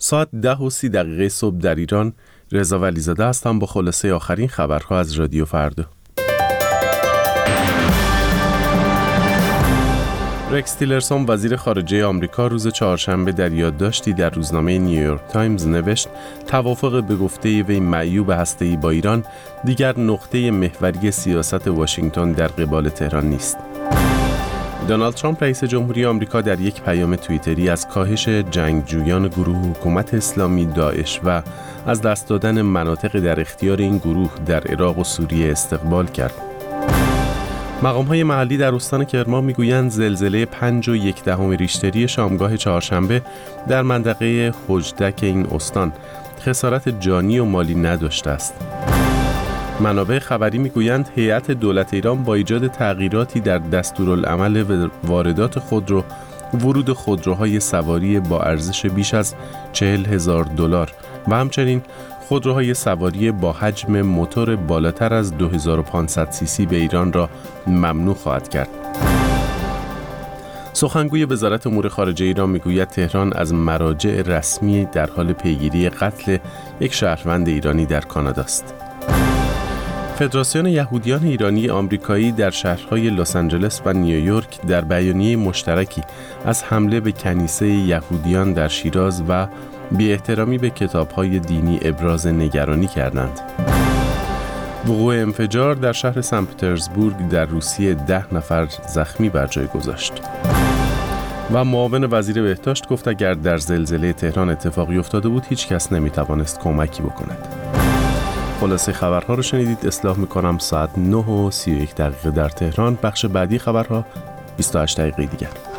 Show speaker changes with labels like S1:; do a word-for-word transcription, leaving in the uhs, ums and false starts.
S1: ساعت ده و سی دقیقه صبح در ایران. رضا ولیزاده هستم با خلاصه آخرین خبرها از رادیو فردا. رکس تیلرسون وزیر خارجه آمریکا روز چهارشنبه در یادداشتی در روزنامه نیویورک تایمز نوشت توافق به گفته وی معیوب هسته‌ای با ایران دیگر نقطه محوری سیاست واشنگتن در قبال تهران نیست. دونالد ترامپ رئیس جمهوری آمریکا در یک پیام توییتری از کاهش جنگجویان گروه حکومت اسلامی داعش و از دست دادن مناطق در اختیار این گروه در عراق و سوریه استقبال کرد. مقام‌های محلی در استان کرمان می‌گویند زلزله پنج و یک دهم ریشتری شامگاه چهارشنبه در منطقه حجدک این استان خسارت جانی و مالی نداشته است. منابع خبری می‌گویند هیئت دولت ایران با ایجاد تغییراتی در دستورالعمل واردات خودرو، ورود خودروهای سواری با ارزش بیش از چهل هزار دلار و همچنین خودروهای سواری با حجم موتور بالاتر از دو هزار و پانصد سی سی به ایران را ممنوع خواهد کرد. سخنگوی وزارت امور خارجه ایران میگوید تهران از مراجع رسمی در حال پیگیری قتل یک شهروند ایرانی در کانادا است. فدراسیون یهودیان ایرانی آمریکایی در شهرهای لس آنجلس و نیویورک در بیانیه مشترکی از حمله به کنیسه یهودیان در شیراز و بی احترامی به کتاب‌های دینی ابراز نگرانی کردند. وقوع انفجار در شهر سن پترزبورگ در روسیه ده نفر زخمی بر جای گذاشت. و معاون وزیر بهداشت گفت اگر در زلزله تهران اتفاقی افتاده بود هیچ کس نمیتوانست کمکی بکند. خلاصه خبرها رو شنیدید. اصلاح میکنم ساعت نه و سی و یک دقیقه در تهران. بخش بعدی خبرها بیست و هشت دقیقه دیگر.